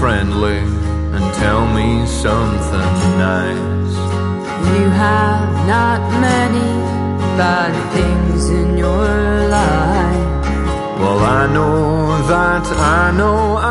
friendly and tell me something nice. You have not many bad things in your life. Well, I know